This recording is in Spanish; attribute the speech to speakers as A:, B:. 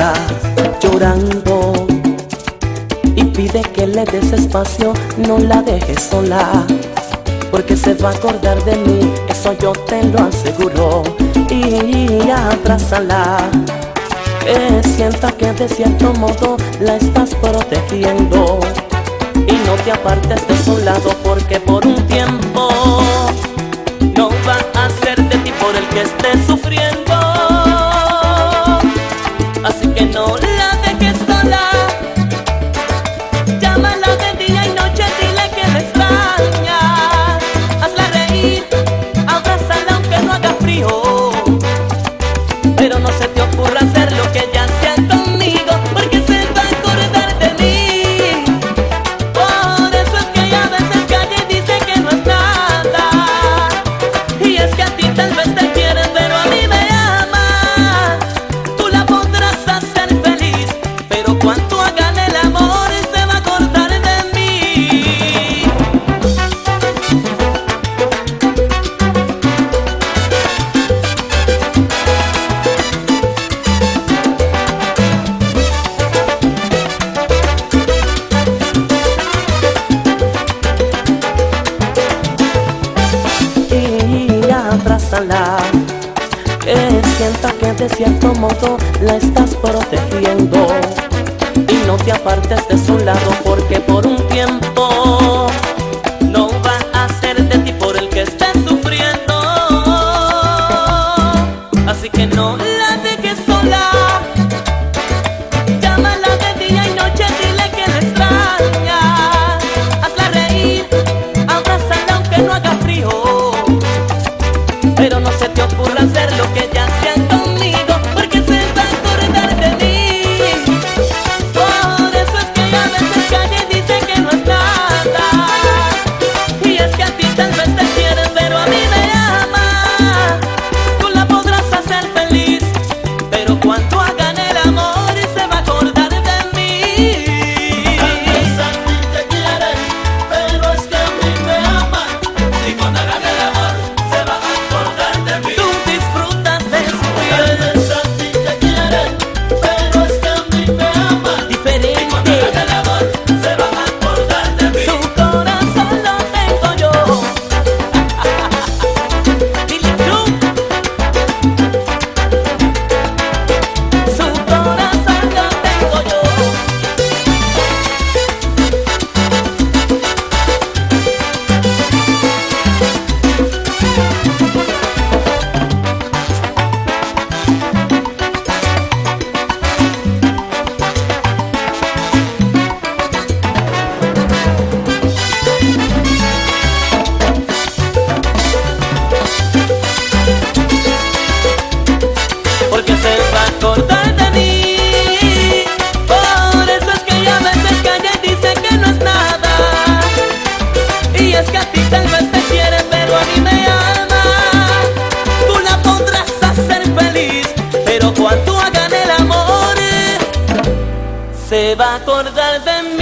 A: está llorando y pide que le des espacio, no la dejes sola, porque se va a acordar de mí, eso yo te lo aseguro. Y abrázala, que sienta que de cierto modo la estás protegiendo, y no te apartes de su lado, porque por un tiempo no va a ser de ti por el que estés sufriendo. Así que no la dejes sola, llámala de día y noche, dile que la extrañas, hazla reír, abrázala aunque no haga frío, pero no se te ocurra hacer lo que ella hacía conmigo, porque se va a acordar de mí. Por eso es que ella a veces calla y dice que no es nada, y es que a ti tal vez te quieren, pero a mí me ama. Tú la podrás hacer feliz, pero cuando hagan el amor se va a acordar de mí. Y abrázala, que sienta que de cierto modo la estás protegiendo, y no te apartes de su lado, porque por un tiempo no va a ser de ti por el que estés sufriendo. Así que no la dejes sola, llámala de día y noche, dile que la extrañas, hazla reír, abrázala aunque no haga frío, pero no se te ocurra hacer lo que ella hacía conmigo, porque se va a acordar de mí. Por eso es que ella a veces calla y dice que no es nada, y es que a ti tal vez te quieren, pero a mí me ama. Tú la podrás hacer feliz, pero cuando hagan el amor se va a acordar de mí.
B: Tal vez a ti te quieren, pero es que a mí me aman. Y cuando hagan el amor se van a acordar de mí.
A: Tú disfrutas de su
B: Tal
A: piel
B: vez a ti te quieren, pero es que a mí me aman. Y
A: diferente,
B: cuando hagan el amor se van a acordar de mí.
A: su corazón lo tengo yo. Billy Cruz, su corazón lo tengo yo. Porque se va a acordar de mí. Por eso es que ella a veces calla y dice que no es nada, y es que a ti tal vez te quieren, pero a mí me ama. Tú la podrás hacer feliz, pero cuando hagan el amor se va a acordar de mí.